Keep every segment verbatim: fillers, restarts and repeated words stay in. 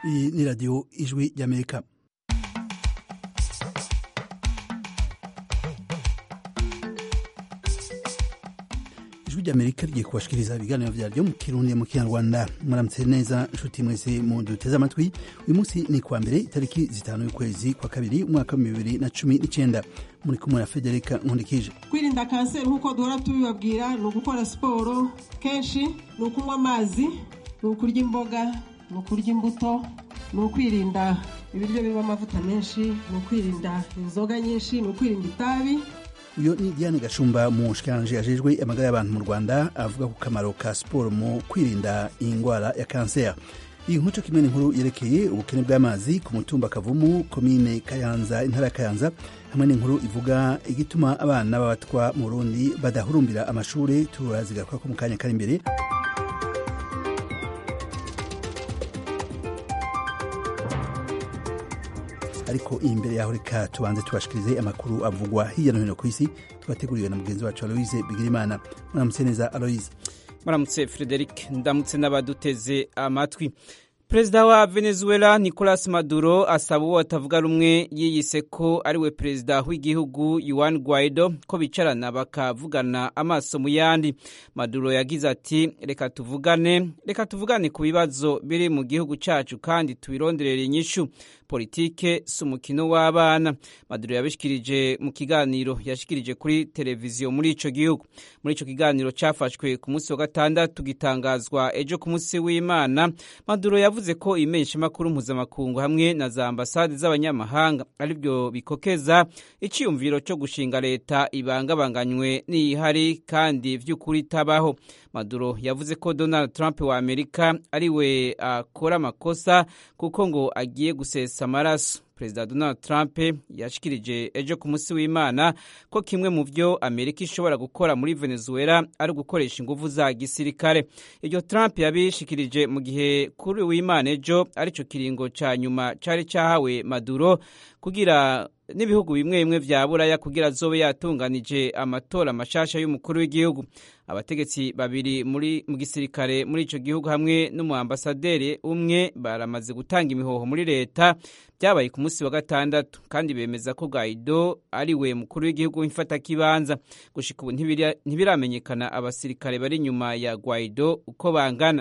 Iyi ni radiyo ijwi ry'Amerika. Ijwi ry'Amerika rigiye kubashikiriza ibiganiro vyaryo mu Kirundi mu Kinyarwanda. Muramutse neza nshuti mwese mu duteze amatwi. Uyu munsi ni kwa mbere itariki zitanu y'ukwezi kwa kabiri umwaka wa bibiri na cumi n'icenda. Muri kumwe na Federica Nkundikije. Kwirinda kanseri nkuko duhora tubibabwira ni ugukora siporo kenshi, ni ukunywa amazi, ni ukurya imboga, ni ukurya imbuto, ni ukwirinda ibiryo birimo amavuta menshi, ni ukwirinda inzoga nyinshi, ni ukwirinda itabi. Uyo ni Diane Gashumba mushikanje ajejwe amagara y'abantu mu Rwanda avuga ku kamaro ka siporo mu kwirinda ingwara ya kanseri. Iyi nkuru kimwe n'inkuru yerekeye ubukene bw'amazi ku mutumba Kavumu, komine Kayanza, intara ya Kayanza, hamwe n'inkuru ivuga igituma abana b'abatwa mu Burundi badahurumbira amashure, turazigaruka ko mu kanya kari imbere. Ariko imbere yaho reka tubanze tubashikirize amakuru avugwa hirya no hino ku isi twateguriwe na mugenzi wacu Aloise Bigirimana. Muramutse neza Aloise. Muramutse Frederic, ndamutse n'abaduteze amatwi. Perezida wa Venezuela Nicolas Maduro asaba uwo atavuga rumwe yiyise ko ari we perezida w'igihugu Juan Guaido ko bicarana bakavugana amaso mu yandi. Maduro yagize ati reka tuvugane, reka tuvugane ku bibazo biri mu gihugu cacu kandi tubironderere inyishu. Politike si umukino w'abana. Maduro yabishikirije mu kiganiro yashikirije kuri televiziyo muri ico gihugu. Muri ico kiganiro cafashwe ku munsi wa gatandatu gitangazwa ejo ku munsi w'Imana, Maduro yavuze ko imesha makuru mpuzamakungu hamwe na za ambasade z'abanyamahanga aribyo bikokeza iciyumviro cyo gushinga leta ibangabanganywe n'ihari kandi vy'ukuri tabaho. Maduro yavuze ko Donald Trump wa Amerika ari we akora amakosa kuko ngo agiye gusesa amaraso. Perezida Donald Trump yashikirije ejo ku munsi w'Imana ko kimwe mu vyo Amerika ishobora gukora muri Venezuela ari gukoresha inguvu za gisirikare. Iryo Trump yabishikirije mu gihe kuri w'Imana ejo arico kiringo ca nyuma cari cahawe Maduro kugira n'ibihugu bimwe bimwe vya Buraya kugira zobe yatunganije amatora mashasha y'umukuru w'igihugu. Abategetsi babiri muri mu gisirikare muri ico gihugu hamwe n'umuambasaderi umwe baramaze gutanga imihoho muri leta byabaye ku munsi wa gatandatu, kandi bemeza ko Guaido ari we mukuru w'igihugu w'imfata kibanza. Gushika ubu ntibiramenyekana abasirikare bari nyuma ya Guaido uko bangana.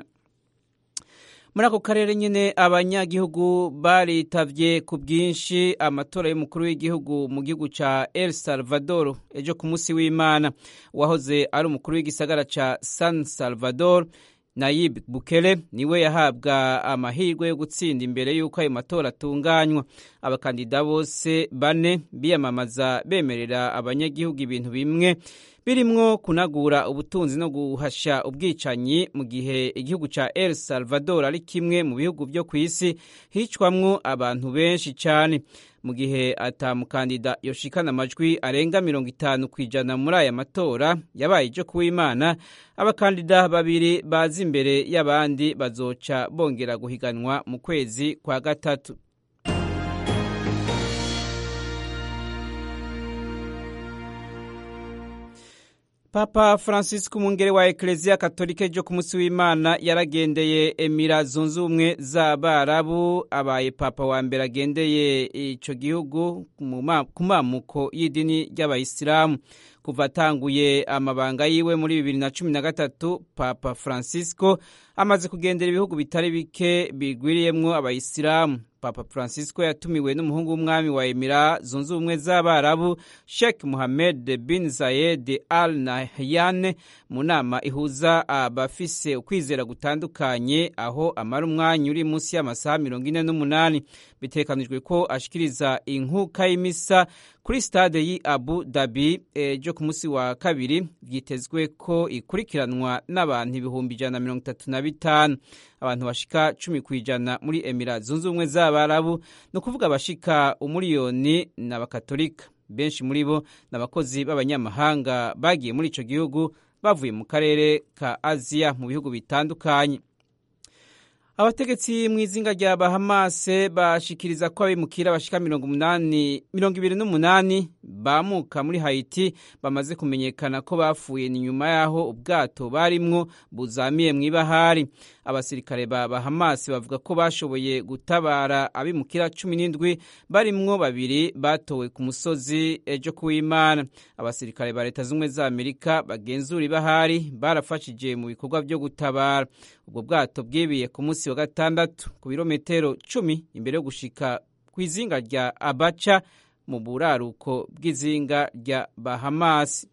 Muri ako karere nyene abanyagihugu baritavye ku bwinshi amatora y'umukuru w'igihugu mu gihugu ca El Salvador ejo ku munsi w'Imana. Uwahoze ari umukuru w'igisagara ca San Salvador Nayib Bukele niwe yahabwa amahirwe yo gutsinda imbere y'uko ayo matora atunganywa. Abakandida bose bane biyamamaza bemerera abanyagihugu ibintu bimwe birimwo kunagura ubutunzi no guhasha ubwicanyi, mu gihe igihugu ca El Salvador ari kimwe mu bihugu vyo kw'isi hicwamwo abantu benshi cane. Mu gihe atamukandida yoshikana amajwi arenga mirongo itanu kwijana muri aya matora yabaye ejo ku w'Imana, abakandida babiri baza imbere y'abandi bazoca bongera guhiganwa mu kwezi kwa gatatu. Papa Francisco umwungere wa Eklezia Katolike ejo ku munsi w'Imana yaragendeye Emira Zunze Ubumwe z'Abarabu, abaye papa wa mbere agendeye ico gihugu ku mamuko y'idini ry'Abayisilamu. Kuva atanguye amabanga yiwe muri bibiri na cumi na gatatu, Papa Francisco amaze kugendera ibihugu bitari bike bigwiriyemwo Abayisilamu. Papa Francisco yatumiwe n'umuhungu w'umwami wa Emira Zunze Ubumwe z'Abarabu Sheikh Mohammed bin Zayed Al Nahyan mu nama ihuza abafise ukwizera gutandukanye, aho amara umwanya uri munsi y'amasaha mirongo ine n'umunani. Bitekanijwe ko ashikiriza inkuka y'imisa kuri stade yi Abu Dhabi ejo ku munsi wa kabiri. Vyitezwe ko ikurikiranwa n'abantu ibihumbi ijana na mirongo itatu na bitanu. Abantu bashika cumi kwijana muri Emira Zunze Ubumwe z'Abarabu, no kuvuga bashika umuriyoni n'abakatolika. Benshi muri bo n'abakozi b'abanyamahanga bagiye muri ico gihugu bavuye mu karere ka Aziya mu bihugu bitandukanye. abategetsi mu izinga rya Bahamas bashikiriza ko abimukira bashika mirongo ibiri n'umunani bamuka muri Haiti bamaze kumenyekana ko bapfuye ni nyuma yaho ubwato barimwo buzamiye mu ibahari. Abasirikare ba Bahamas bavuga ko bashoboye gutabara abimukira cumi n'indwi barimwo babiri batowe ku musozi ejo kuw'Imana. Abasirikare ba Leta z'Ubumwe za Amerika bagenzura ibahari barafashije mu bikorwa byo gutabara. Ubwo bwato bwibiye ku munsi wa gatandatu ku birometero cumi imbere yo gushika ku izinga rya Abacha mu buraruko bw'izinga rya Bahamas.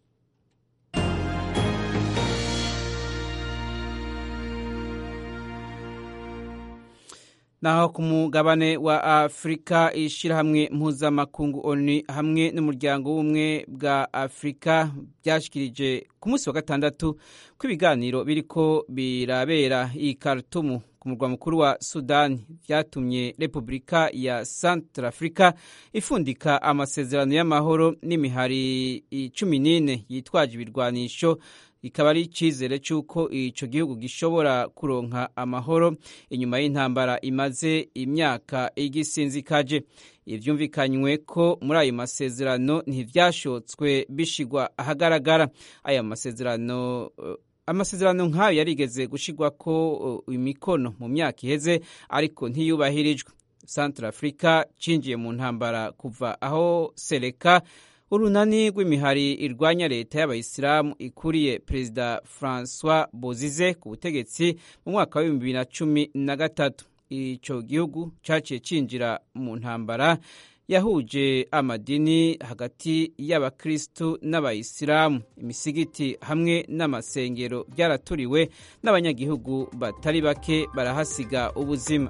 Naho ku mugabane wa Afrika, ishirahamwe mpuzamakungu O N U hamwe n'umuryango w'ubumwe bwa Afrika byashikirije ku munsi wa gatandatu ko ibiganiro biriko birabera i Khartoum ku murwa mukuru wa Sudani vyatumye Repubulika ya Centrafrica ifundika amasezerano y'amahoro n'imihari cumi n'ine yitwaje ibirwanisho. Ikaba ari icizere cy'uko ico gihugu gishobora kuronka amahoro inyuma y'intambara imaze imyaka igisinzikaje. Ivyumvikanywe ko muri ayo masezerano ntivyashotswe bishigwa ahagaragara. Aya masezerano uh, amasezerano nk'ayo yarigeze gushigwa ko uh, imikono mu myaka iheze ariko ntiyubahirijwe. Centrafrica cinjiye mu ntambara kuva aho Seleka, urunani rw'imihari irwanya leta y'abayisilamu ikuriye Perezida François Bozize ku butegetsi mu mwaka wa bibiri na cumi na gatatu. Ico gihugu caciye cinjira mu ntambara yahuje amadini hagati y'abakristu n'abayisilamu. Imisigiti hamwe n'amasengero byaraturiwe n'abanyagihugu batari bake barahasiga ubuzima.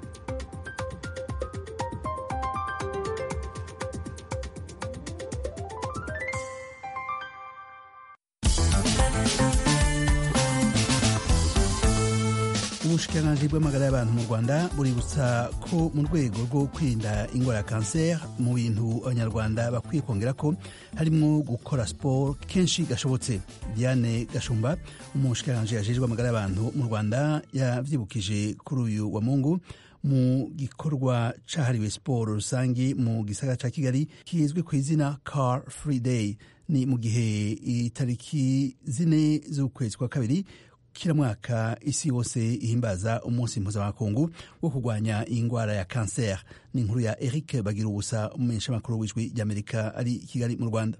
Ubushikiranganji bw'amagara y'abantu mu Rwanda buributsa ko mu rwego rwo kwirinda ingwara ya kanseri mu bintu abanyarwanda bakwiye kongera ko harimo gukora siporo kenshi gashobotse. Diane Gashumba, umushikiranganji ajejwe amagara y'abantu mu Rwanda, yavyibukije kuri uyu wa Mungu mu gikorwa cahariwe siporo rusangi mu gisagara ca Kigali kizwe ku izina Car Free Day. Ni mu gihe itariki zine z'ukwezi kwa kabiri kila mwaka isi yose ihimbaza umunsi mpuzamakungu wo kurwanya ingwara ya kanseri. Ni inkuru ya Eric Bagirubusa, umumenyesha makuru w'ijwi ry'Amerika ari Kigali mu Rwanda.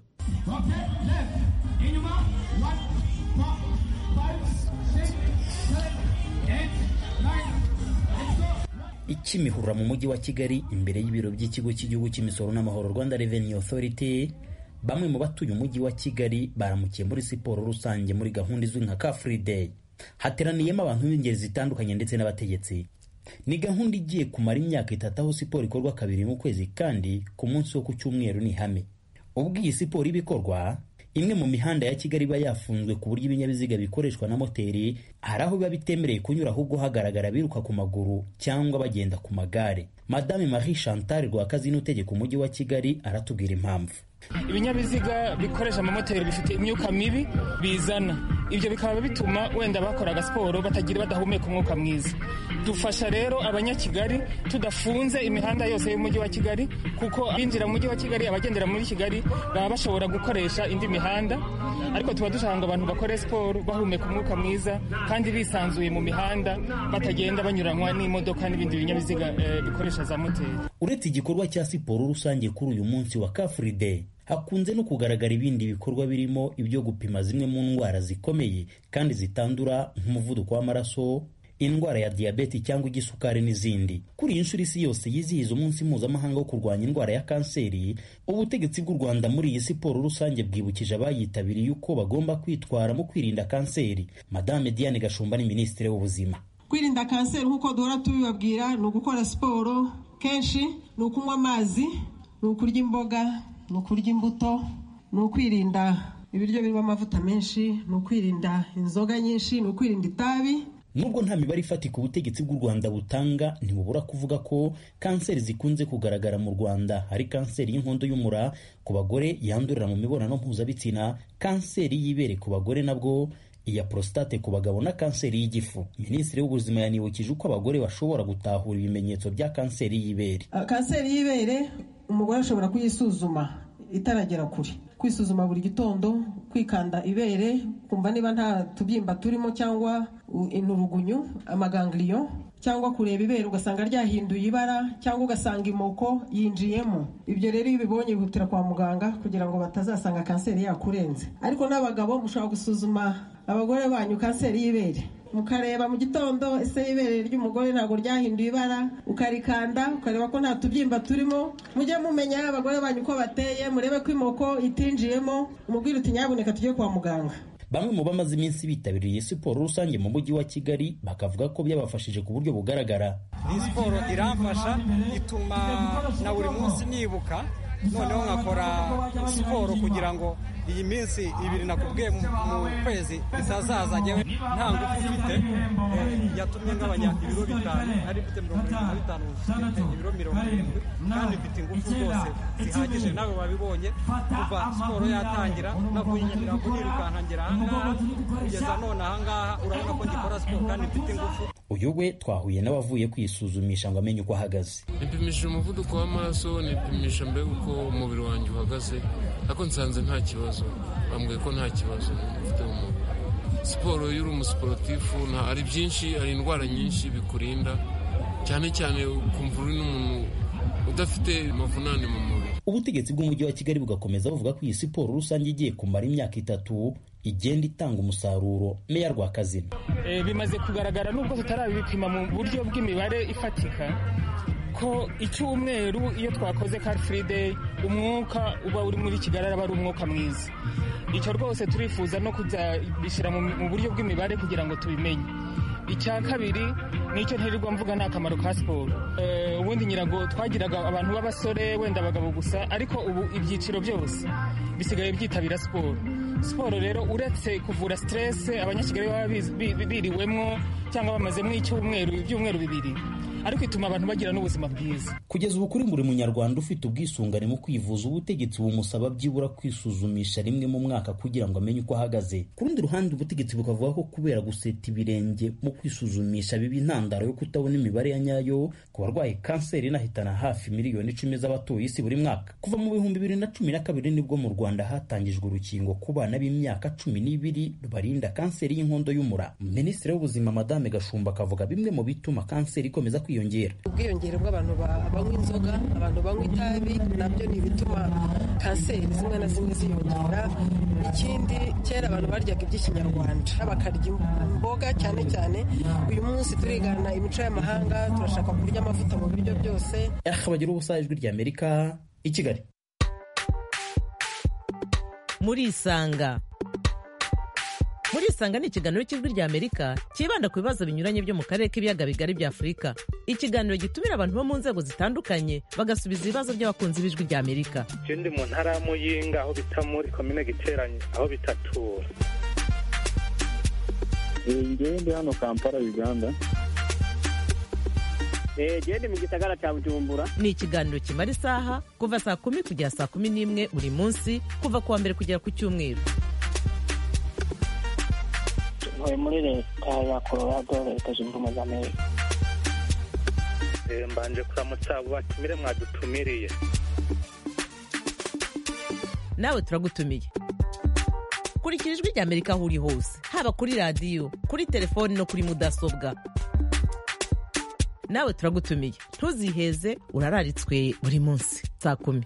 Ikimihurura mu mujyi wa Kigali imbere y'ibiro by'ikigo cy'igihugu cy'imisoro n'amahoro Rwanda Revenue Authority, bamwe mu batuye umujyi wa Kigali baramukiye muri siporo rusange muri gahunda izwi nka Car Free Day. Hateraniyemo abantu b'ingeri zitandukanye ndetse n'abategetsi. Ni gahunda igiye kumara imyaka itatu aho siporo ikorwa kabiri mu kwezi kandi ku munsi wo ku cyumweru ni hame. Ubwo iyi siporo ibikorwa, imwe mu mihanda ya Kigali iba yafunzwe ku buryo ibinyabiziga bikoreshwa na moteri hari aho biba bitemereye kunyura, ahubwo hagaragara biruka ku maguru cyangwa bagenda ku magare. Madame Marie Chantal Rwakazina utegeka umujyi wa Kigali aratubwira impamvu. Ibinyabiziga bikoresha amamoteri bifite imyuka mibi bizana, ibyo bikaba bituma wenda bakoraga siporo batagira badahumeka umwuka mwiza. Dufasha rero abanyakigali tudafunze imihanda yose y'umujyi wa Kigali, kuko binjira mu mujyi wa Kigali, abagendera muri Kigali baba bashobora gukoresha indi mihanda, ariko tuba dushaka ngo abantu bakore siporo bahumeka umwuka mwiza kandi bisanzuye mu mihanda, batagenda banyuranwa n'imodoka n'ibindi binyabiziga e, bikoresha za moteri. Uretse igikorwa cya siporo rusange kuri uyu munsi wa Car Free Day, hakunze no kugaragara ibindi bikorwa birimo ibyo gupima zimwe mu ndwara zikomeye kandi zitandura nk'umuvuduko w'amaraso, indwara ya diabete cyangwa igisukari n'izindi. Kuri iyi nshuro isi yose yizihiza umunsi mpuzamahanga wo kurwanya indwara ya kanseri, ubutegetsi bw'u Rwanda muri iyi siporo rusange bwibukije abayitabiriye uko bagomba kwitwara mu kwirinda kanseri. Madame Diane Gashumba ni Minisitiri w'Ubuzima. Kwirinda kanseri nk'uko duhora tubibabwira ni ugukora siporo kenshi, ni ukunywa amazi, ni ukurya imboga, ni ukurya imbuto, ni ukwirinda ibiryo birimo amavuta menshi, ni ukwirinda inzoga nyinshi, ni ukwirinda itabi. Nubwo nta mibare ifatika ubutegetsi bw'u Rwanda butanga, ntibubura kuvuga ko kanseri zikunze kugaragara mu Rwanda hari kanseri y'inkondo y'umura ku bagore yandurira mu mibonano mpuzabitsina, kanseri y'ibere ku bagore nabwo, iya prostate ku bagabo na kanseri y'igifu. Minisitiri w'ubuzima yanibukije uko abagore bashobora gutahura ibimenyetso bya kanseri y'ibere. Kanseri y'ibere umugore ashobora kuyisuzuma itaragera kure, kwisuzuma buri gitondo, kwikanda ibere, kumva niba nta tubyimba turimo cyangwa inturugunyu, amagangliyo, cyangwa kureba ibere ugasanga ryahinduye ibara, cyangwa ugasanga imoko yinjiyemo. Ibyo rero iyo ubibonye bihutira kwa muganga kugira ngo batazasanga kanseri yakurenze. Ariko n'abagabo mushobora gusuzuma abagore banyu kanseri y'ibere, mukareba mu gitondo ese ibere ry'umugore ntabwo ryahinduye ibara, ukarikanda ukareba ko nta tubyimba turimo. Mujye mumenya abagore banyu uko bateye, murebe ko imoko itinjiyemo, umubwire uti nyabuneka tujye kwa muganga. Bamwe mu bamaze iminsi bitabiriye siporo rusange mu mujyi wa Kigali bakavuga ko byabafashije ku buryo bugaragara. Iyi siporo iramfasha, ituma na buri munsi nibuka, noneho nkakora siporo kugira ngo iyi minsi ibiri nakubwiye mu kwezi isazaza njyewe nta ngufu mfite. Yatumye ngabanya ibiro bitanu, ari mfite mirongo irindwi na bitanu ibiro mirongo irindwi, kandi mfite ingufu zose zihagije. Nawe wabibonye kuva siporo yatangira navunyira kunirukanka ngera ahangaha kugeza none ahangaha, urabona ko ngikora siporo kandi mfite ingufu. Uyu we twahuye n'abavuye kwisuzumisha ngo amenye uko ahagaze. Nipimisha umuvuduko w'amaraso, nipimisha mbega uko umubiri wanjye uhagaze, ariko nsanze nta kibazo. Bambwiye ko nta kibazo mfite mu mubiri. Siporo y'uri umusiporutifu ari byinshi, hari indwara nyinshi bikurinda, cyane cyane ukumva uri n'umuntu udafite amavunane mu mubiri. Ubutegetsi bw'umujyi wa Kigali bugakomeza buvuga ko iyi siporo rusange igiye kumara imyaka itatu igenda itanga umusaruro. Meya Rwakazina: e, bimaze kugaragara nubwo tutarabipima mu buryo bw'imibare ifatika ko icyumweru iyo twakoze car free day umwuka uba uri muri Kigali aba ari umwuka mwiza. Icyo rwose turifuza no kujya bishyira mu buryo bw'imibare kugira ngo tubimenye. Icya kabiri nicyo ntirirwa mvuga ni akamaro ka siporo. Ubundi nyirago twagiraga abantu b'abasore wenda abagabo gusa, ariko ubu ibyiciro byose bisigaye byitabira siporo. Siporo rero uretse kuvura stress abanyakigali baba biriwemo cyangwa bamazemo icyumweru ibyumweru bibiri, ariko ituma abantu bagira n'ubuzima bwiza. Kugeza ubu kuri buri munyarwanda ufite ubwisungane mu kwivuza, ubutegetsi bumusaba byibura kwisuzumisha rimwe mu mwaka kugira ngo amenye uko ahagaze. Ku rundi ruhande ubutegetsi bukavuga ko kubera guseta ibirenge mu kwisuzumisha biba intandaro yo kutabona imibare ya nyayo ku barwaye kanseri inahitana hafi miliyoni icumi z'abatuye isi buri mwaka. Kuva mu bihumbi bibiri na cumi na kabiri nibwo mu Rwanda hatangijwe urukingo ku bana b'imyaka cumi n'ibiri rubarinda kanseri y'inkondo y'umura. Minisitiri w'ubuzima Madame Gashumba akavuga bimwe mu bituma kanseri ikomeza kwiyongera. Ubwiyongere bw'abantu banywa inzoga, abantu banywa itabi, nabyo ni ibituma kanseri zimwe na zimwe ziyongera. Ikindi, kera abantu baryaga iby'ikinyarwanda bakarya imboga cyane cyane. Uyu munsi turigana imico y'amahanga, turashaka kurya amavuta mu biryo byose. Bagira ubusa ijwi rya Amerika i Kigali. Muri Isanga. Muri Isanga ni ikiganiro cy'ijwi rya Amerika kibanda ku bibazo binyuranye byo mu karere k'ibiyaga bigari bya Afurika. Ikiganiro gitumira abantu bo mu nzego zitandukanye bagasubiza ibibazo by'abakunzi b'ijwi rya Amerika. Ndi mu ntara ya Muyinga aho bita muri komine Giteranye aho bitatura. Ngiye ndi hano Kampala, Uganda. Eh, ndi mu gisagara cya Bujumbura. Ni ikiganiro kimara isaha kuva saa kumi kugera saa kumi n'imwe buri munsi, kuva kuwa mbere kugera ku cyumweru. Muri leta ya Colorado, leta zunze ubumwe za Amerika. Mbanje kuramutsa abo batumire mwadutumiriye. Nawe turagutumiye. Kurikira ijwi rya Amerika aho uri hose, haba kuri radiyo, kuri telefoni no kuri mudasobwa. Nawe turagutumiye, ntuziheze, urararitswe buri munsi saa kumi.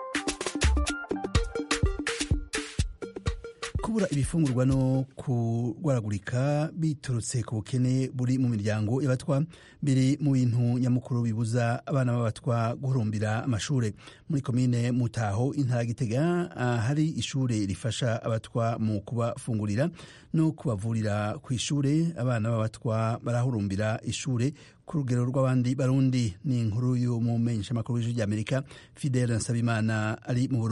Kubura ibifungurwa no kurwaragurika biturutse ku bukene buri mu miryango y'abatwa biri mu bintu nyamukuru bibuza abana b'abatwa guhurumbira amashure. Muri komine Mutaho, intara Gitega, hari ishure rifasha abatwa mu kubafungurira no kubavurira ku ishure. Abana b'abatwa barahurumbira ishure ku rugero rw'abandi barundi. Ni inkuru y'umumenyeshamakuru w'ijwi rya Amerika Fidel Nsabimana ari mu Burundi.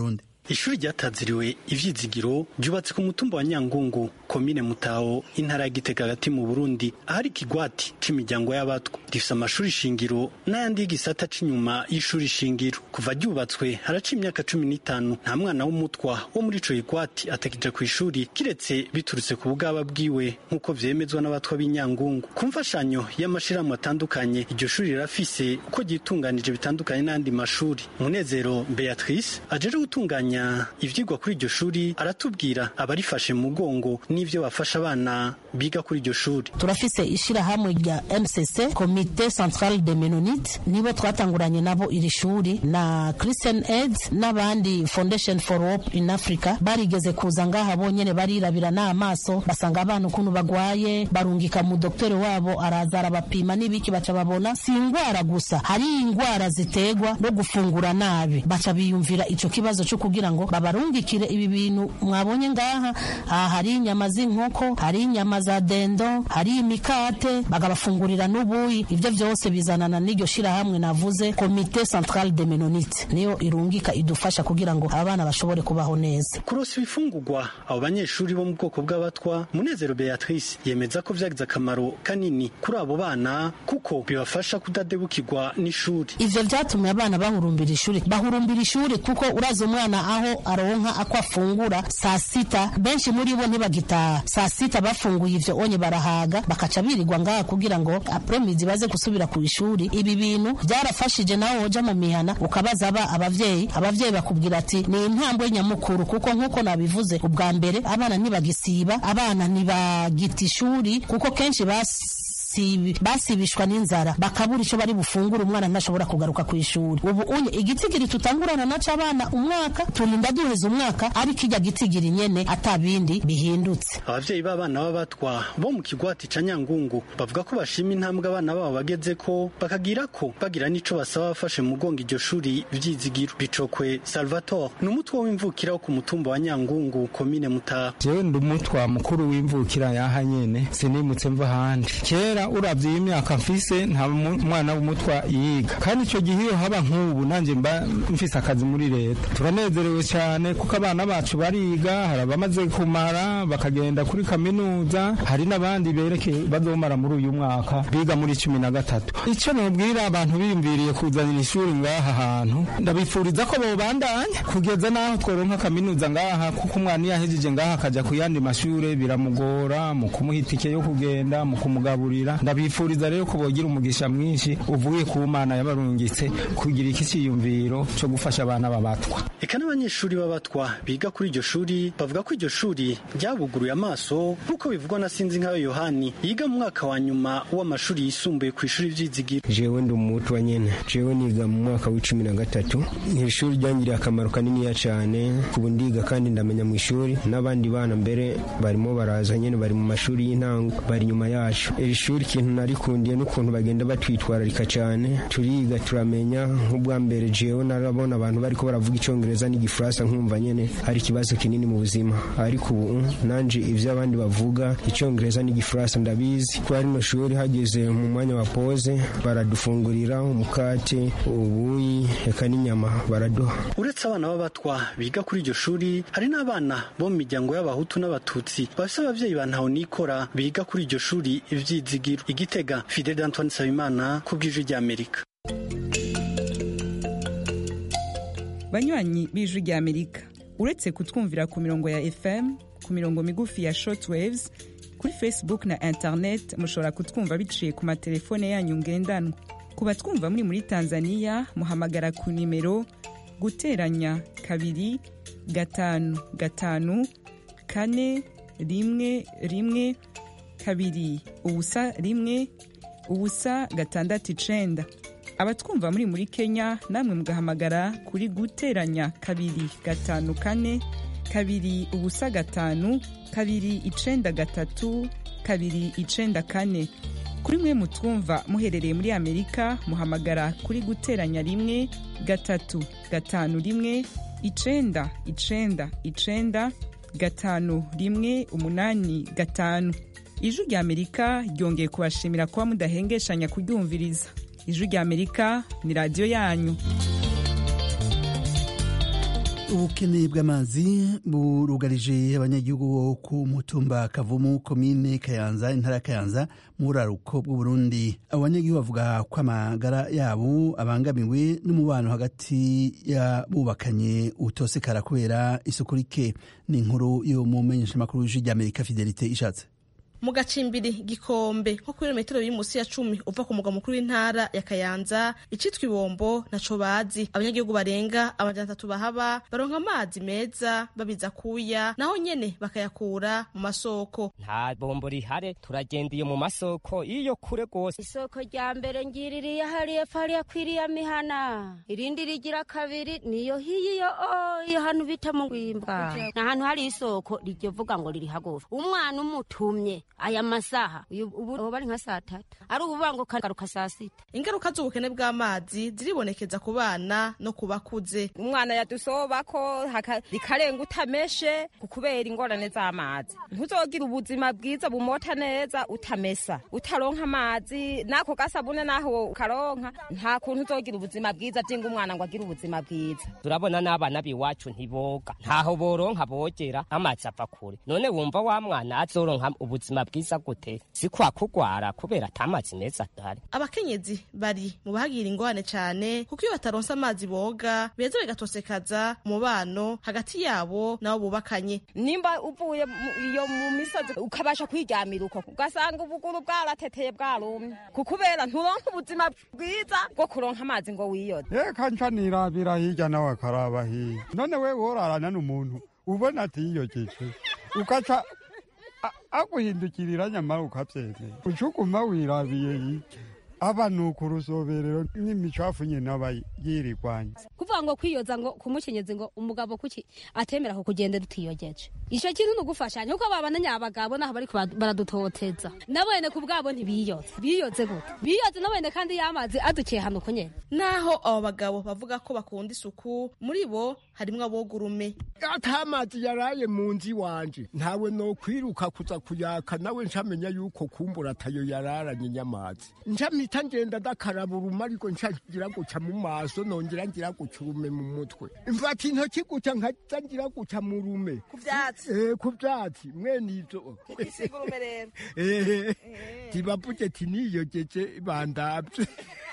ishuri ryataziriwe ivyizigiro ryubatse ku mutumba wa Nyangungu komine Mutaho intara ya Gitega hagati mu Burundi ahari kigwati c'imiryango y'abatwa rifise amashuri shingiro n'ayandi y'igisata c'inyuma y'ishuri shingiro kuva ryubatswe haraca imyaka cumi n'itanu nta mwana w'umutwa wo muri ico kigwati atakija ku ishuri kiretse biturutse ku bugaba bwiwe nk'uko vyemezwa n'abatwa b'Inyangungu ku mfashanyo y'amashirahamwe atandukanye iryo shuri rirafise uko ryitunganije bitandukanye n'andi mashuri. Munezero Beatrice ajeje gutunganya ivyigwa kuri iryo shuri aratubwira abarifashe mu mugongo n'ivyo bafasha abana biga kuri iryo shuri. Turafise ishirahamwe rya M C C Comité Central des Mennonites nibo twatanguranye nabo iri shuri na Christian Aid n'abandi Foundation for Hope in Africa barigeze kuza ngaha bonyene barirabira n'amaso basanga abantu ukuntu bagwaye barungika mu doktori wabo araza arabapima n'ibiki baca babona si ingwara gusa hari ingwara zitegwa no gufungura nabi baca biyumvira ico kibazo cyo kugira ngo babarungikire ibi bintu mwabonye ngaha hari inyama z'inkoko hari inyama za dendo hari imikate bagabafungurira n'ubuyi ivyo vyose bizanana n'iryo shira hamwe navuze Comité Central des Mennonites niyo irungika idufasha kugira ngo abana bashobore kubaho neza. Kurosa ibifungurwa abo banyeshuri bo mu bwoko bw'abatwa Munezero Beatrice yemeza ko vyagize akamaro kanini kuri abo bana kuko bibafasha kudadebukirwa n'ishuri. Ivyo vyatumye abana bahurumbira ishuri bahurumbira ishuri kuko uraza umwana aho aronka akwa fungura saa sita benshi muri bo ntibagitaha saa sita bafunguye ivyo onye barahaga bakaca birirwa ngaha kugira ngo apremizi baze gusubira ku ishuri. Ibi bintu byarafashije nawe hoja mu mihana ukabaza aba abavyeyi abavyeyi bakubwira ati ni intambwe nyamukuru kuko nkuko nabivuze ubwa mbere abana ntibagisiba abana ntibagita ishuri kuko kenshi basi basibishwa n'inzara bakabura ico bari bufungura umwana ntashobora kugaruka ku ishuri. Ubu unye igitigiri tutangurana naca abana umwaka turinda duheza umwaka ari kijya gitigiri nyene atabindi bihindutse. Abavyeyi b'abana b'abatwa bo mu kigwati ca Nyangungu bavuga ko bashima intambwe abana babo bageze ko bakagira ko bagira nico basaba bafashe mu gonga iryo shuri vyizigiro. Bicokwe Salvatore ni umutwe w'imvukira wo ku mutumba wa Nyangungu komine Mutaho. Jewe ndi umutwa mukuru w'imvukira yaha nyene sinimutse mva handi kera uravye imyaka mfise nta mwana w'umutwa yiga kandi ico gihe iyo haba nk'ubu nanje mba mfise akazi muri leta turanezerewe cyane kuko abana bacu bariga hari abamaze kumara bakagenda kuri kaminuza hari n'abandi bereke bazomara muri uyu mwaka biga muri cumi na gatatu. Ico nobwira abantu biyumviriye kuzanira ishuri ngaha hantu ndabifuriza ko bobandanya kugeza naho tworonka kaminuza ngaha kuko umwana yahejeje ngaha akaja ku yandi mashure biramugora mu kumuhitike yo kugenda mu kumugaburira. Ndabifuriza rero ko bogira umugisha mwinshi uvuye ku Mana yabarungitse kugira iki cyiyumviro cyo gufasha abana babatwa. Eka n'abanyeshuri b'abatwa biga kuri iryo shuri bavuga ko iryo shuri ryabuguruye amaso nkuko bivugwa na Sinzi nkayo Yohani yiga mu mwaka wa nyuma w'amashuri yisumbuye ku ishuri vyizigiro. Jewe ndi umutwa nyene jewe niga mu mwaka wa cumi na gatatu ni ishuri ryangiriye akamaro kanini ya cyane kubu ndiga kandi ndamenya mu ishuri n'abandi bana mbere barimo baraza nyene bari mu mashuri y'intango bari nyuma yacu. Iri shuri ikintu narikundiye n'ukuntu bagenda batwitwararika cyane turiga turamenya nk'ubwa mbere jewe narabona abantu bariko baravuga icongereza n'igifaransa nkumva nyene hari ikibazo kinini mu buzima ariko ubu nanje ivyo abandi bavuga icongereza n'igifaransa ndabizi ko ari no shuri hageze mu mwanya wa pause baradufungurira umukate ubuyi eka n'inyama baraduha. Uretse abana b'abatwa biga kuri iryo shuri hari n'abana bo mu miryango y'abahutu n'abatutsi bafise abavyeyi bantaho nikora biga kuri iryo shuri ivyizigiro. Igitega Fidel Antoine Sabimana kubw'ijwi rya Amerika. Banywanyi b'ijwi rya Amerika uretse kutwumvira ku mirongo ya F M ku mirongo migufi ya shortwaves kuri Facebook na internet mushobora kutwumva biciye ku matelefone yanyu ngendanwa. Kuba twumva muri muri Tanzania muhamagara ku nimero guteranya kabiri gatanu gatanu kane rimwe rimwe kabiri ubusa rimwe ubusa gatandatu icenda. Abatwumva muri muri Kenya namwe mugahamagara kuri guteranya kabiri gatanu kane kabiri ubusa gatanu kabiri icenda gatatu kabiri icenda kane. Kuri mwe mutwumva muherereye muri Amerika muhamagara kuri guteranya rimwe gatatu gatanu rimwe icenda icenda icenda gatanu rimwe umunani gatanu. Ijwi rya Amerika ryongeye kubashimira kuba mudahengeshanya kuryumviriza. Ijwi rya Amerika ni radio yanyu. ubukene bw'amazi burugarije abanyagihugu bo ku mutumba Kavumu komine Kayanza intara ya Kayanza mu buraruko bw'Uburundi. Abo banyagihugu bavuga ko amagara yabo abangamiwe n'umubano hagati y'abubakanye utosekara kubera isuku rike. Ni inkuru yo mu menyeshamakuru y'Ijwi ry'Amerika Fidelite Ishatse. Mu gacimbiri Gikombe nko kuri metero y'umusi ya cumi uva ku mugwa mukuru w'intara ya Kayanza icitwa Ibombo naco bazi. Abanyagihugu barenga amajana atatu bahaba baronka amazi meza babiza kuya naho nyene bakayakura mu masoko. Nta bombo rihare turagendiye mu masoko iyo kure gose. Isoko rya mbere ngiririye hariye fariya kwiriya mihana irindi rigira kabiri niyo hiyo oh iyo hanu bita mu Ngwimba na hanu hari isoko rivuga ngo riri hagufi umwana umutumye aya masaha ubu bari nka saa tatu ari ububango kagaruka saa sita. Ingaruka z'ubukene bw'amazi ziribonekeza ku bana no ku bakuze. Umwana yadusoba ko rikarenga utameshe kubera ingorane z'amazi. Ntuzogira ubuzima bwiza bumota neza utamesa utaronka amazi nako gasabune naho ukaronka nta kuntu uzogira ubuzima bwiza jinga umwana ngo agira ubuzima bwiza. Turabona n'abana biwacu ntiboga ntaho boronka bogera amazi ava kure. None wumva wa mwana azoronka ubuzima bwiza gute si kwa kugwara kubera atamazi meza dare. Abakenyezi bari mu bahagira ingorane cyane kuko iyo bataronsa amazi boga beza bigatosekaza umubano hagati yabo nabo bubakanye. Nimba uvuye iyo mu misozi ukabasha kwiryamira uko ugasanga ubuguru bwarateteye bwarumye kukubera nturonka ubuzima bwiza bwo kuronka amazi ngo wiyoze. Eka ncanira birahirya nawe akaraba hiye none we worarana n'umuntu ubona ati yiyogeje ukaca aguhindukirira nyamara ukavyemera ucuguma wirabiye yike abantu kurusoberero n'imicafu nyene aba yirigwanye kuvuga ngo kwiyoza ngo kumukenyeze ngo umugabo kuki atemera ko kugenda dutiyogeje ico kintu nugufashanya kuko babana nyabagabo naho bari baradutoteza nabone ku bwabo ntibiyoze biyoze gute biyoze nabone kandi yamazi adukiye hano ko nyene naho abo bagabo bavuga ko bakunda isuku muri bo harimwo abogurume. Atamazi yaraye mu nzi wanje ntawe no kwiruka kuza kuyaka nawe ncamenya yuko kumbura tayo yararanye nyamazi ncamita ngenda dakaraba uruma ariko ncagira guca mu maso nongera ngira gucurume mu mutwe mfata intoki guca nkaza ngira guca mu rume ku vyatsi eh ku vyatsi mwene ivyo kwisigurume rero eh tibapuje tiniyogeje bandavye.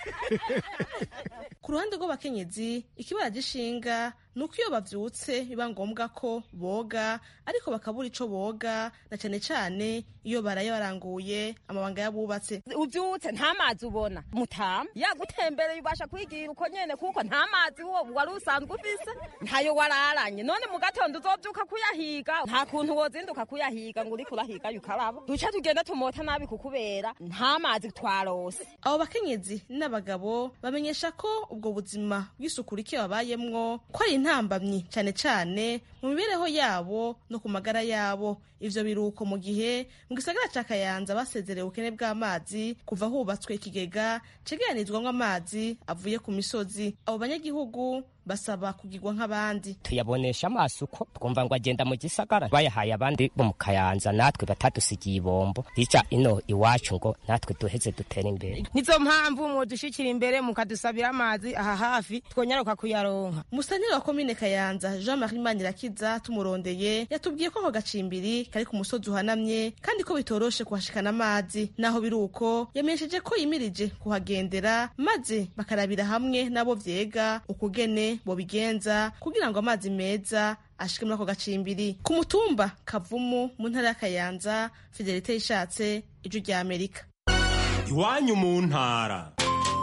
Ku ruhande rw'abakenyezi ikibara gishinga nuko iyo bavyutse biba ngombwa ko boga ariko bakabura ico boga na cane cane iyo baraye baranguye amabanga yabubatse. Uvyutse nta mazi ubona mutama yagutembereye ubasha kwigira uko nyene kuko nta mazi wo wari usanzwe ufise ntayo wararanye none mu gatondo uzovyuka kuyahiga nta kuntu wozinduka kuyahiga ngo uri kurahiga yukaraba duca tugenda tumota nabi kukubera nta mazi twarose. Abo bakenyezi n'abagabo bamenyesha ko ubwo buzima bw'isuku rike babayemwo ko ari intambamyi cyane cyane mu mibereho yabo no ku magara yabo. Ivyo biruko mu gihe mu gisagara ca Kayanza basezerewe ubukene bw'amazi kuva hubatswe ikigega cegeranizwamwo amazi avuye ku misozi. Abo banyagihugu basaba kugirwa nk'abandi. Tuyabonesha amaso uko twumva ngo agenda mu gisagara bayahaye abandi bo mu Kayanza natwe batadusigiye ibombo rica ino iwacu ngo natwe duheze dutera imbere. Nizo mpamvu mu dushikira imbere mukadusabira amazi aha hafi twonyaruka kuyaronka. Musanteri wa komine Kayanza Jean-Marie Manirakiza tumurondeye yatubwiye ko ako gacimbiri kari ku musozi uhanamye kandi ko bitoroshe kuhashikana amazi. Naho biruko yamenyesheje ko yimirije kuhagendera maze bakarabira hamwe nabo vyega ukugene bo bigenza kugira ngo amazi meza ashike muri ako gacimbiri. Ku mutumba Kavumu mu ntara ya Kayanza, Fidelite Ishatse, Ijwi rya Amerika. Iwanyu mu ntara.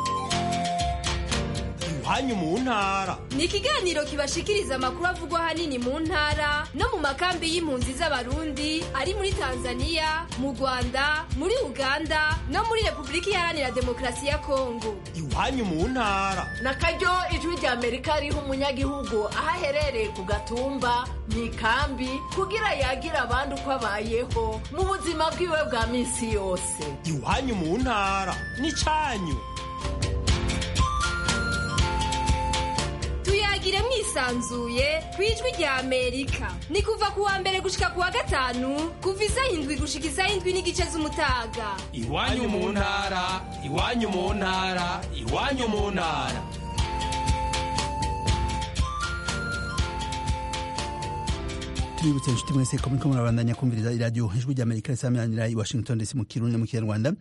Iwanyu mu ntara ni ikiganiro kibashikiriza amakuru avugwa hanini mu ntara no mu makambi y'impunzi z'abarundi ari muri Tanzania, mu Rwanda, muri Uganda no muri Republika Iharanira Demokarasi ya Kongo. Iwanyu mu ntara na karyo Ijwi rya Amerika riha umunyagihugu aho aherereye ku gatumba mu ikambi kugira yagira abandi uko abayeho mu buzima bwiwe bwa minsi yose. Iwanyu mu ntara ni canyu. Tuyagire mwisanzuye kwijwi rya Amerika. Ni kuva kuwa mbere gushika kuwa gatanu kuva isaha indwi gushika isaha indwi n'igice z'umutaga. Iwanyu mu ntara, iwanyu mu ntara, iwanyu mu ntara. tuributse inshuti mwese ko muriko murabandanya kumviriza iradiyo ijwi ry'Amerika risamanira i Washington D C mu Kirundi no mu Kinyarwanda.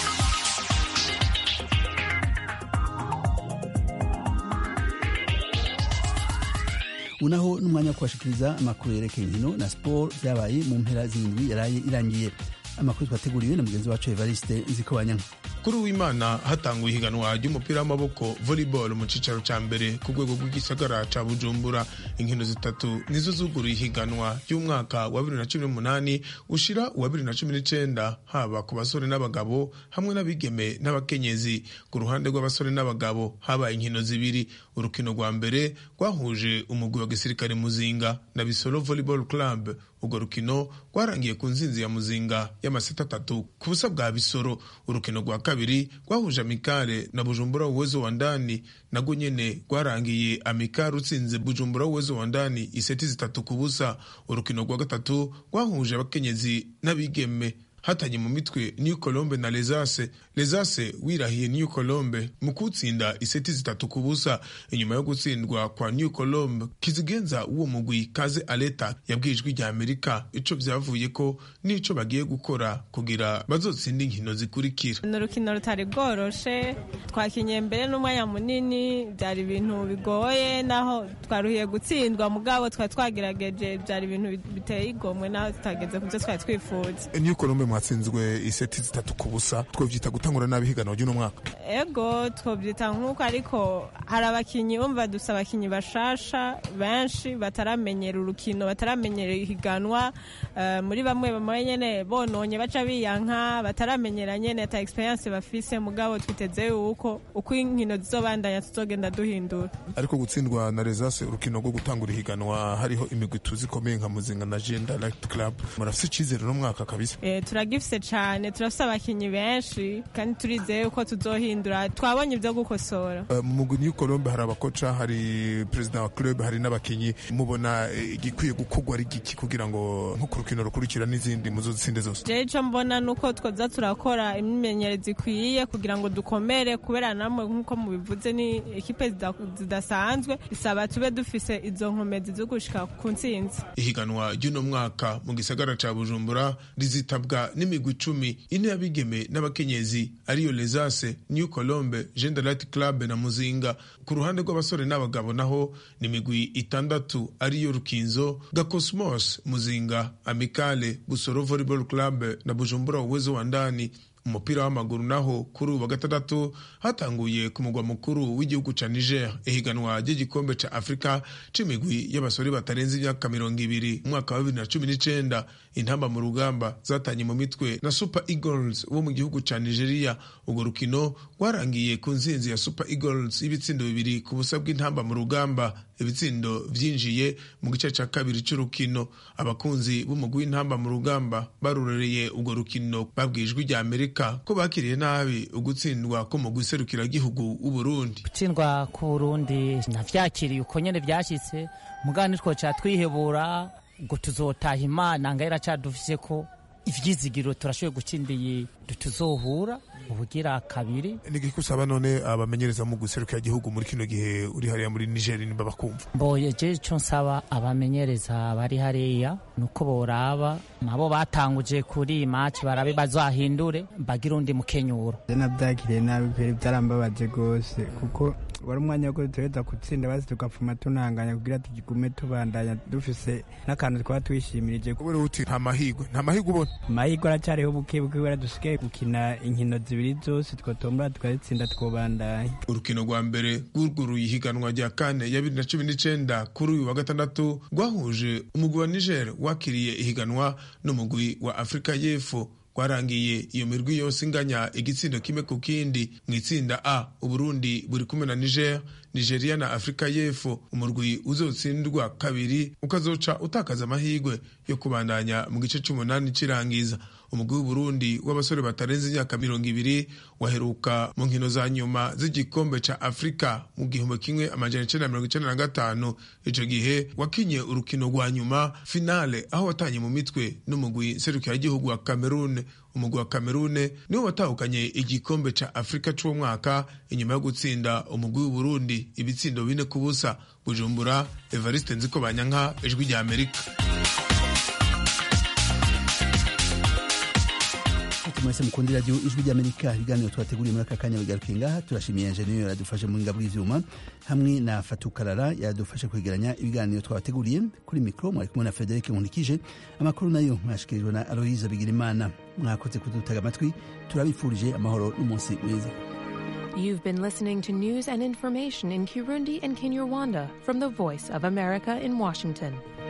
Unaho n'umwanya wo kubashikiriza amakuru yerekeye inkino na sport byabaye mu mpera z'indwi yaraye irangiye. Amakuru twateguriwe na mugenzi wacu Evariste Nzikobanyanka. Kuri w'Imana hatanguye ihiganwa ry'umupira w'amaboko volleyball mu cicaro ca mbere ku rwego rw'igisagara ca Bujumbura. Inkino zitatu nizo zuguruye ihiganwa ry'umwaka wa bibiri na cumi n'umunani ushira wa bibiri na cumi n'icenda, haba ku basore n'abagabo hamwe n'abigeme n'abakenyezi. Ku ruhande rw'abasore n'abagabo habaye inkino zibiri. Urukino rwa mbere rwahuje umugwi wa gisirikare Muzinga na Bisoro Volleyball Club. Urwo rukino rwarangiye ku nzinzi ya Muzinga y'amaseta atatu ku busa bwa Bisoro. Urukino rwa kabiri rwahuje Amikare na Bujumbura Uwezo wa Ndani, nago nyene rwarangiye Amikare utsinze Bujumbura Uwezo wa Ndani iseti zitatu ku busa. Urukino rwa gatatu rwahuje abakenyezi n'abigeme hatanye mu mitwe New Colombe na Lesase. Lesase wirahiye New Colombe mu kutsinda iseti zitatu ku busa. Inyuma yo gutsindwa kwa New Colombe, kizigenza uwo mugwi Kaze Aleta yabwijwe rya Amerika ico vyavuye ko nico bagiye gukora kugira bazotsinda inkino zikurikira. N'urukino rutari bworoshe, twakinye mbere n'umwanya munini, byari ibintu bigoye, naho twaruhiye gutsindwa mugabo twa twagerageje, byari ibintu biteye igomwe naho tutageze kuvyo twari twifuza. New Colombe mwatsinzwe iseti zitatu ku busa, twovyita gutangura nabi higanwa ry'uno mwaka. Ego twovyita nkuko, ariko hari abakinyi umva dusaba abakinyi bashasha benshi bataramenyera urukino, bataramenyera ihiganwa. Uh, muri bamwe bamwe nyene bononye baca biyanka, bataramenyera nyene ta experience bafise, mugabo twiteze yuko uko inkino zizobandanya tuzogenda duhindura. Ariko gutsindwa na Resase urukino rwo gutangura ihiganwa hariho imigwi tuzikomeye nka Muzinga na Gender Light Club, murafise icizere no mwaka kabisa? Eh turagifise cyane, turafise abakinyi benshi kandi turizeye uko tuzohindura, twabonye ibyo gukosora. Uh, mu mugwi New Colombe hari abakoca, hari president wa club, hari n'abakinyi. Mubona igikwiye gukogwa ari giki kugira ngo nko kurukino rukurikira n'izindi muzozitsinde zose? Je ico mbona nuko twoza turakora imyimenyerezo ikwiye kugira ngo dukomere, kubera namwe nkuko mubivuze ni ekipe zidasanzwe, isaba tube dufise izo nkomezi zo gushika ku ntsinzi. Ihiganwa ry'uno mwaka mu gisagara ca Bujumbura rizitabwa n'imigwi icumi, ine y'abigeme n'abakenyezi ariyo Lesase, New Colombe, Gender Light Club na Muzinga. Ku ruhande rw'abasore n'abagabo naho ni imigwi itandatu ariyo Rukinzo, Gakosmos, Muzinga, Amikale, Busoro Volleyball Club na Bujumbura Uwezo wa Ndani. Umupira w'amaguru naho kuri uwa gatandatu hatanguye ku mugwa mukuru w'igihugu ca Niger ihiganwa ry'igikombe ca Afrika c'imigwi y'abasore batarenze imyaka mirongo ibiri umwaka wa bibiri na cumi n'icenda. Intamba mu rugamba zatanye mu mitwe na Super Eagles wo mu gihugu ca Nigeria. Urwo rukino rwarangiye ku nzinzi ya Super Eagles ibitsindo bibiri ku busa bw'intamba mu rugamba. Ibitsindo vyinjiye mu gice ca kabiri c'urukino. Abakunzi b'umugwi w'intamba mu rugamba barurereye urwo rukino babwijwe rya Amerika ko bakiriye nabi ugutsindwa ko mu guserukira gihugu u Burundi. Gutsindwa ku Burundi navyakiriye uko nyene vyashitse, mugani two ca twihebura ngo tuzotaha Imana ngaira ca dufise ko ivyizigiro turashoboye gutsindiye tuzohura ubugira kabiri. Nigikusaba none abamenyereza mu guserukira gihugu muri kino gihe uri hariya muri Niger nimba bakumva? Mboye je cyo nsaba abamenyereza bari hariya nuko boraba nabo batanguje kuri match barabe bazahindure bagira undi mukenyuro. Nabyakiriye nabi pere byarambabaje gose kuko wari umwanya wo tureza gutsinda basi tugapfuma tunanganya kugira tugigume tubandanya dufise n'akantu twa twishimirije. Kubera uti nta mahigwe nta mahigwe ubona? Mahigwe aracariho buke buke wera dusigaye gukina inkino zibiri zose twotombora tukazitsinda twobandanya. Urukino rwa mbere rwuguruye ihiganwa rya kane ya bibiri na cumi n'icenda kuri uyu wa gatandatu rwahuje umugwi wa Niger wakiriye ihiganwa n'umugwi wa Afrika y'Epfo. Kwarangiye iyo mirwi yose inganya igitsindo kimwe ku kindi. Mu itsinda A Uburundi buri kumwe na Niger, Nigeria na Afrika y'Epfo. Umurwi uzotsindwa kabiri ukazoca utakaza amahigwe yo kubandanya mu gice c'umunani cirangiza. Umugwi w'Uburundi w'abasore batarenze imyaka mirongo ibiri waheruka mu nkino za nyuma z'igikombe ca Afrika mu gihumbi kimwe amajana icenda mirongo icenda na gatanu. Ico gihe wakinye urukino rwa nyuma finale aho watanye mu mitwe n'umugwi serukira igihugu wa Cameroon. Umugwi wa Cameroon niwo watahukanye igikombe ca Afrika c'uwo mwaka inyuma yo gutsinda umugwi w'Uburundi ibitsindo bine ku busa. Bujumbura, Evariste Nzikobanyanka, Ijwi rya Amerika. inshuti mwese mukunda radio ijwi ry'Amerika. Ibiganiro twateguriye muri aka kanya bigarukiye ngaha. Turashimiye engineer yadufashe mu ngabo y'ivyuma hamwe na Fatukarara yadufashe kwegeranya ibiganiro twateguriye. Kuri mikro mwari kumwe na Frederic Nkunikije. Amakuru nayo mwashikirijwe na Aloise Bigirimana. Mwakoze kudutega amatwi. Turabifurije amahoro n'umunsi mwiza. You've been listening to news and information in Kirundi and Kinyarwanda from the Voice of America in Washington.